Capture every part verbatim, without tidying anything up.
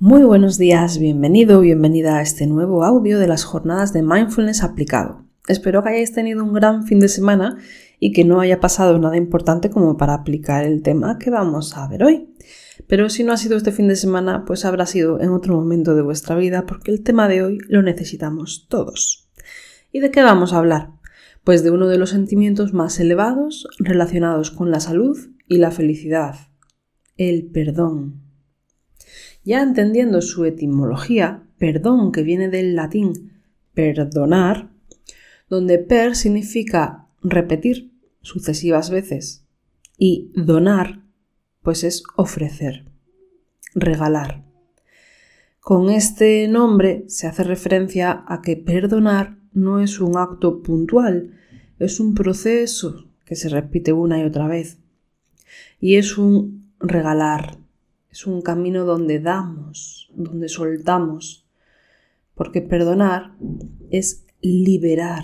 Muy buenos días, bienvenido o bienvenida a este nuevo audio de las jornadas de Mindfulness aplicado. Espero que hayáis tenido un gran fin de semana y que no haya pasado nada importante como para aplicar el tema que vamos a ver hoy. Pero si no ha sido este fin de semana, pues habrá sido en otro momento de vuestra vida porque el tema de hoy lo necesitamos todos. ¿Y de qué vamos a hablar? Pues de uno de los sentimientos más elevados relacionados con la salud y la felicidad, el perdón. Ya entendiendo su etimología, perdón, que viene del latín perdonar, donde per significa repetir sucesivas veces y donar, pues es ofrecer, regalar. Con este nombre se hace referencia a que perdonar no es un acto puntual, es un proceso que se repite una y otra vez y es un regalar. Es un camino donde damos, donde soltamos, porque perdonar es liberar.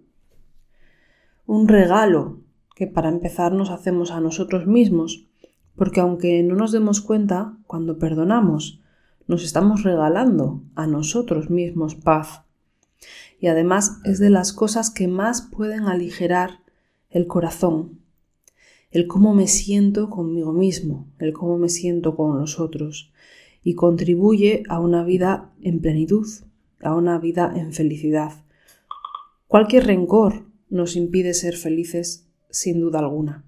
Un regalo que para empezar nos hacemos a nosotros mismos, porque aunque no nos demos cuenta, cuando perdonamos, nos estamos regalando a nosotros mismos paz. Y además es de las cosas que más pueden aligerar el corazón. El cómo me siento conmigo mismo, el cómo me siento con los otros y contribuye a una vida en plenitud, a una vida en felicidad. Cualquier rencor nos impide ser felices sin duda alguna.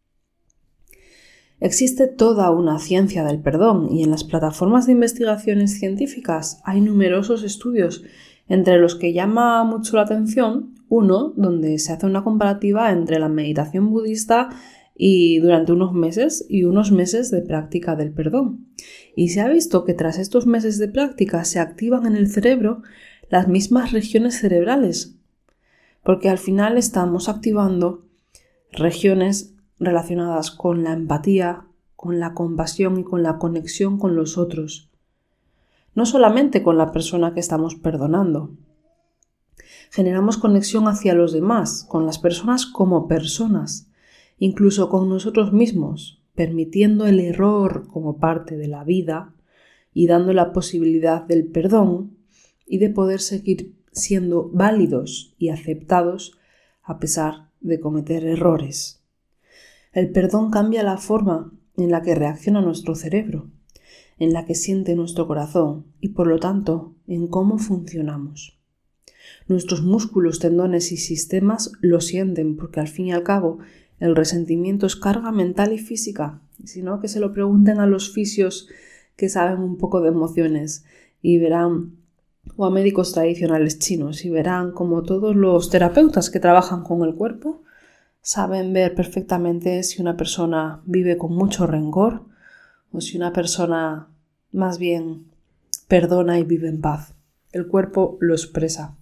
Existe toda una ciencia del perdón y en las plataformas de investigaciones científicas hay numerosos estudios, entre los que llama mucho la atención uno donde se hace una comparativa entre la meditación budista y durante unos meses y unos meses de práctica del perdón. Y se ha visto que tras estos meses de práctica se activan en el cerebro las mismas regiones cerebrales, porque al final estamos activando regiones relacionadas con la empatía, con la compasión y con la conexión con los otros. No solamente con la persona que estamos perdonando. Generamos conexión hacia los demás, con las personas como personas, incluso con nosotros mismos, permitiendo el error como parte de la vida y dando la posibilidad del perdón y de poder seguir siendo válidos y aceptados a pesar de cometer errores. El perdón cambia la forma en la que reacciona nuestro cerebro, en la que siente nuestro corazón y por lo tanto en cómo funcionamos. Nuestros músculos, tendones y sistemas lo sienten porque al fin y al cabo el resentimiento es carga mental y física, si no que se lo pregunten a los fisios que saben un poco de emociones y verán, o a médicos tradicionales chinos, y verán como todos los terapeutas que trabajan con el cuerpo saben ver perfectamente si una persona vive con mucho rencor o si una persona más bien perdona y vive en paz. El cuerpo lo expresa.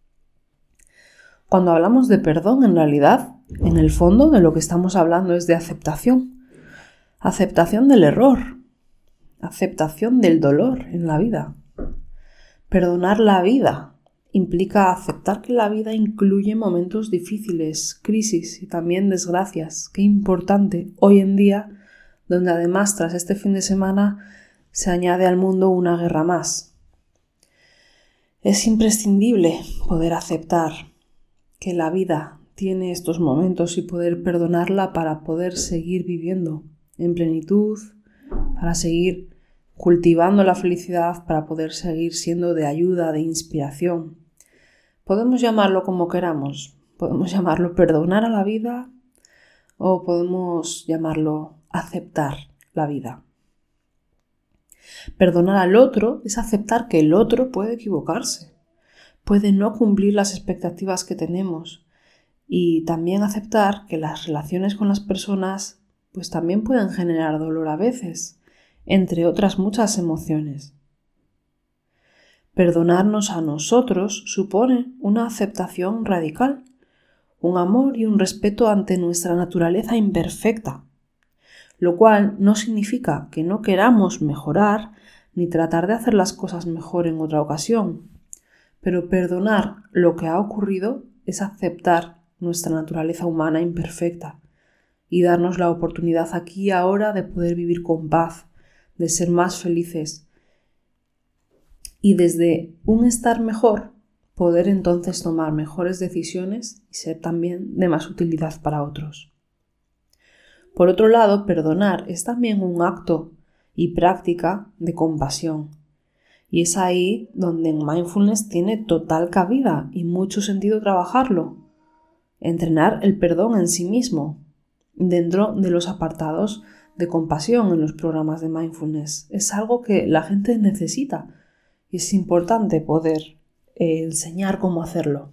Cuando hablamos de perdón, en realidad, en el fondo de lo que estamos hablando es de aceptación. Aceptación del error. Aceptación del dolor en la vida. Perdonar la vida implica aceptar que la vida incluye momentos difíciles, crisis y también desgracias. Qué importante hoy en día, donde además tras este fin de semana se añade al mundo una guerra más. Es imprescindible poder aceptar que la vida tiene estos momentos y poder perdonarla para poder seguir viviendo en plenitud, para seguir cultivando la felicidad, para poder seguir siendo de ayuda, de inspiración. Podemos llamarlo como queramos, podemos llamarlo perdonar a la vida o podemos llamarlo aceptar la vida. Perdonar al otro es aceptar que el otro puede equivocarse. Puede no cumplir las expectativas que tenemos y también aceptar que las relaciones con las personas pues también pueden generar dolor a veces, entre otras muchas emociones. Perdonarnos a nosotros supone una aceptación radical, un amor y un respeto ante nuestra naturaleza imperfecta, lo cual no significa que no queramos mejorar ni tratar de hacer las cosas mejor en otra ocasión. Pero perdonar lo que ha ocurrido es aceptar nuestra naturaleza humana imperfecta y darnos la oportunidad aquí y ahora de poder vivir con paz, de ser más felices y desde un estar mejor poder entonces tomar mejores decisiones y ser también de más utilidad para otros. Por otro lado, perdonar es también un acto y práctica de compasión. Y es ahí donde en mindfulness tiene total cabida y mucho sentido trabajarlo. Entrenar el perdón en sí mismo, dentro de los apartados de compasión en los programas de mindfulness. Es algo que la gente necesita y es importante poder eh, enseñar cómo hacerlo.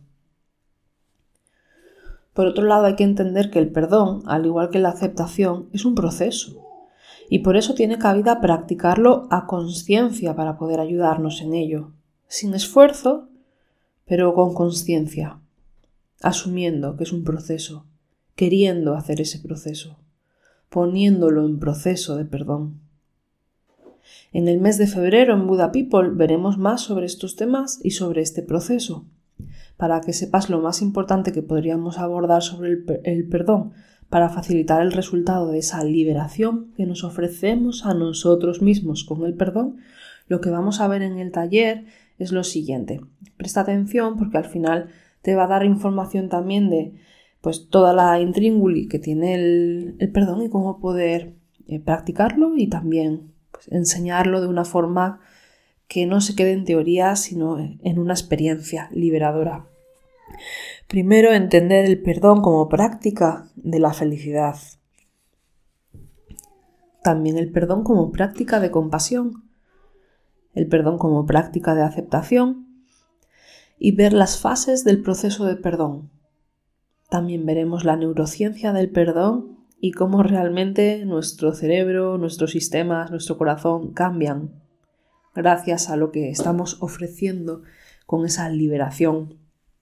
Por otro lado, hay que entender que el perdón, al igual que la aceptación, es un proceso. Y por eso tiene cabida practicarlo a conciencia para poder ayudarnos en ello. Sin esfuerzo, pero con conciencia. Asumiendo que es un proceso. Queriendo hacer ese proceso. Poniéndolo en proceso de perdón. En el mes de febrero en Buddha People veremos más sobre estos temas y sobre este proceso. Para que sepas lo más importante que podríamos abordar sobre el, per- el perdón, para facilitar el resultado de esa liberación que nos ofrecemos a nosotros mismos con el perdón, lo que vamos a ver en el taller es lo siguiente. Presta atención porque al final te va a dar información también de pues, toda la intríngulis que tiene el, el perdón y cómo poder eh, practicarlo y también pues, enseñarlo de una forma que no se quede en teoría, sino en una experiencia liberadora. Primero, entender el perdón como práctica de la felicidad. También el perdón como práctica de compasión. El perdón como práctica de aceptación. Y ver las fases del proceso de perdón. También veremos la neurociencia del perdón y cómo realmente nuestro cerebro, nuestros sistemas, nuestro corazón cambian gracias a lo que estamos ofreciendo con esa liberación.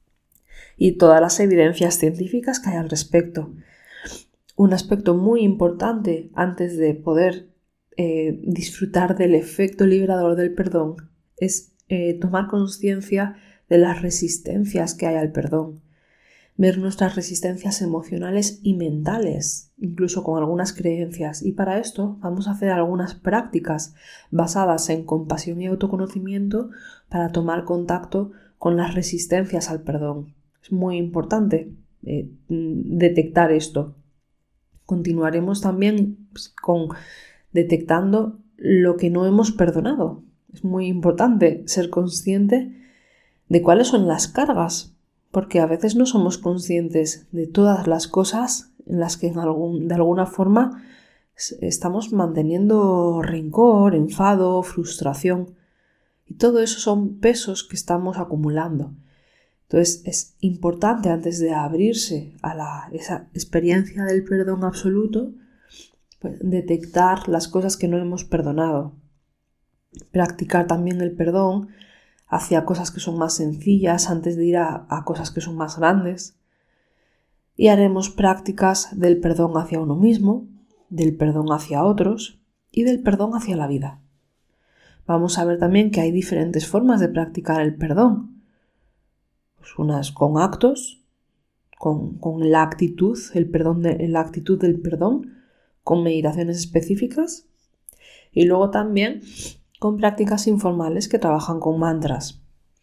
Y todas las evidencias científicas que hay al respecto. Un aspecto muy importante antes de poder eh, disfrutar del efecto liberador del perdón es eh, tomar conciencia de las resistencias que hay al perdón. Ver nuestras resistencias emocionales y mentales, incluso con algunas creencias. Y para esto vamos a hacer algunas prácticas basadas en compasión y autoconocimiento para tomar contacto con las resistencias al perdón. Es muy importante eh, detectar esto. Continuaremos también pues, con detectando lo que no hemos perdonado. Es muy importante ser consciente de cuáles son las cargas, porque a veces no somos conscientes de todas las cosas en las que en algún, de alguna forma estamos manteniendo rencor, enfado, frustración. Y todo eso son pesos que estamos acumulando. Entonces es importante antes de abrirse a la, esa experiencia del perdón absoluto, pues, detectar las cosas que no hemos perdonado. Practicar también el perdón hacia cosas que son más sencillas antes de ir a, a cosas que son más grandes. Y haremos prácticas del perdón hacia uno mismo, del perdón hacia otros y del perdón hacia la vida. Vamos a ver también que hay diferentes formas de practicar el perdón. Pues unas con actos, con, con la actitud, el perdón de, la actitud del perdón, con meditaciones específicas y luego también con prácticas informales que trabajan con mantras.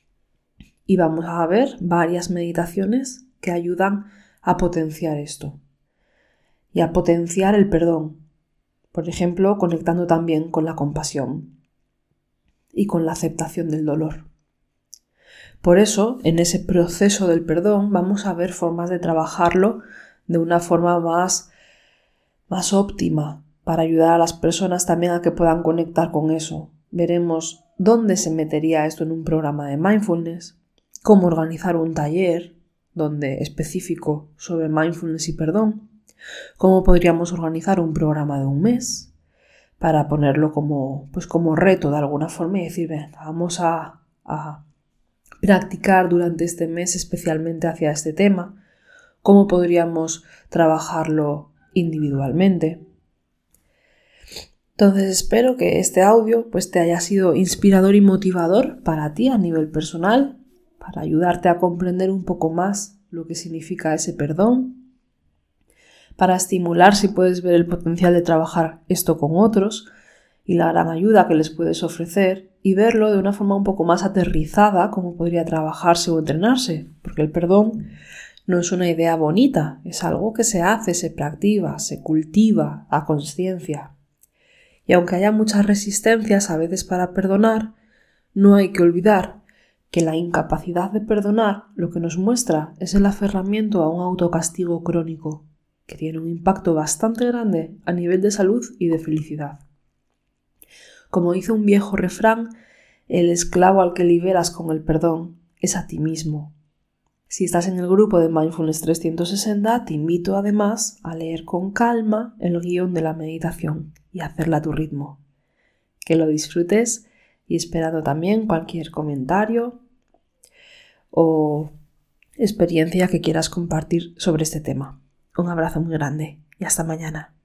Y vamos a ver varias meditaciones que ayudan a potenciar esto y a potenciar el perdón. Por ejemplo, conectando también con la compasión y con la aceptación del dolor. Por eso, en ese proceso del perdón vamos a ver formas de trabajarlo de una forma más, más óptima para ayudar a las personas también a que puedan conectar con eso. Veremos dónde se metería esto en un programa de mindfulness, cómo organizar un taller donde específico sobre mindfulness y perdón, cómo podríamos organizar un programa de un mes para ponerlo como, pues como reto de alguna forma y decir, ven, vamos a, a practicar durante este mes especialmente hacia este tema, cómo podríamos trabajarlo individualmente. Entonces espero que este audio pues, te haya sido inspirador y motivador para ti a nivel personal, para ayudarte a comprender un poco más lo que significa ese perdón, para estimular si puedes ver el potencial de trabajar esto con otros y la gran ayuda que les puedes ofrecer y verlo de una forma un poco más aterrizada como podría trabajarse o entrenarse, porque el perdón no es una idea bonita, es algo que se hace, se practica, se cultiva a conciencia. Y aunque haya muchas resistencias a veces para perdonar, no hay que olvidar que la incapacidad de perdonar lo que nos muestra es el aferramiento a un autocastigo crónico, que tiene un impacto bastante grande a nivel de salud y de felicidad. Como dice un viejo refrán, el esclavo al que liberas con el perdón es a ti mismo. Si estás en el grupo de Mindfulness trescientos sesenta, te invito además a leer con calma el guión de la meditación y hacerla a tu ritmo. Que lo disfrutes y esperando también cualquier comentario o experiencia que quieras compartir sobre este tema. Un abrazo muy grande y hasta mañana.